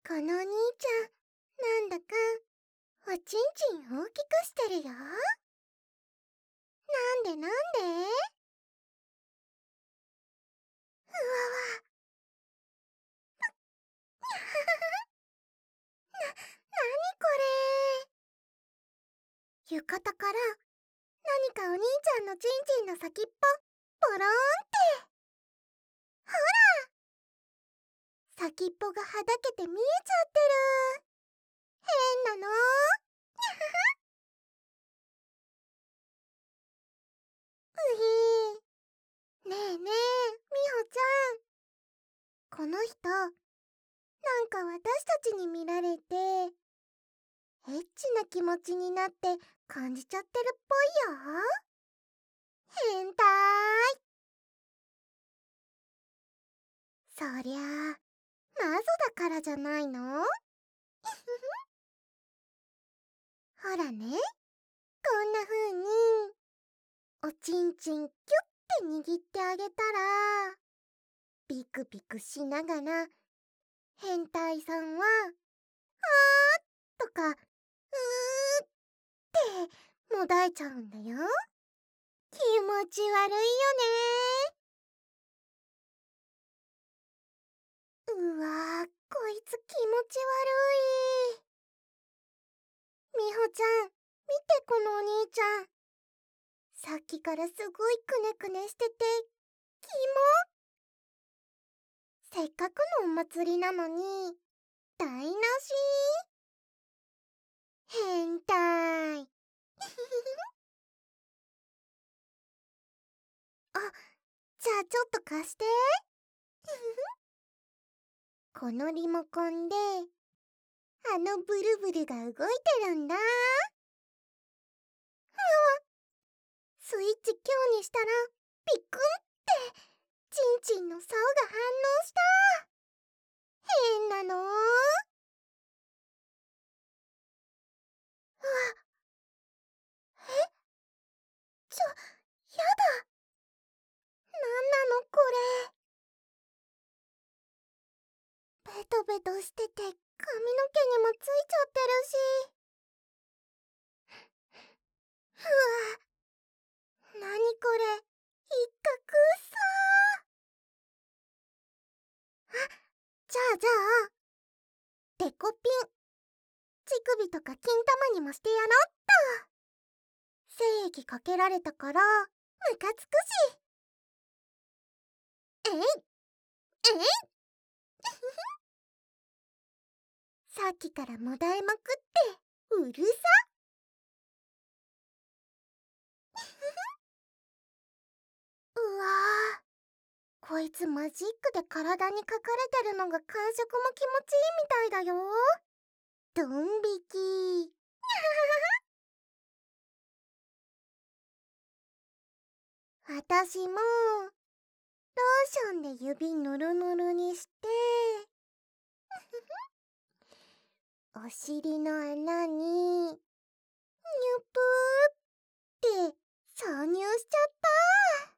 このお兄ちゃん、なんだか、おちんちん大きくしてるよ。なんでなんで？うわわ。なにこれ？浴衣から何かお兄ちゃんのちんちんの先っぽ、ボローンって。ほら！先っぽがはだけて見えちゃってる。変なの？うひー。ねえねえ、みほちゃん。この人、なんか私たちに見られて、エッチな気持ちになって感じちゃってるっぽいよ。変態。そりゃあ、マゾだからじゃないの？ほらね、こんな風に、おちんちんキュッて握ってあげたら、ビクビクしながら、変態さんは、あーとか、うーってもだえちゃうんだよ。気持ち悪いよね。うわー、こいつ気持ち悪い。みほちゃん、見てこのお兄ちゃん。さっきからすごいくねくねしてて、キモ。せっかくのお祭りなのに、台無し。変態。あ、じゃあちょっと貸して。このリモコンで、あのブルブルが動いてるんだ。うわ、スイッチ強にしたら、ピクンって、チンチンの竿が反応した。変なの？うわ、え？やだ。なんなのこれ。ベトベトしてて、髪の毛にもついちゃってるし。うわ、なにこれ。一角さ。あ、じゃあ、デコピン。乳首とか金玉にもしてやろっと。精液かけられたから、ムカつくし。えいえいさっきからもだえまくって、うるさ。うわー、こいつマジックで体に書かれてるのが感触も気持ちいいみたいだよ。ドン引き。私も、ローションで指ぬるぬるにして、お尻の穴に、ニュプーって挿入しちゃった。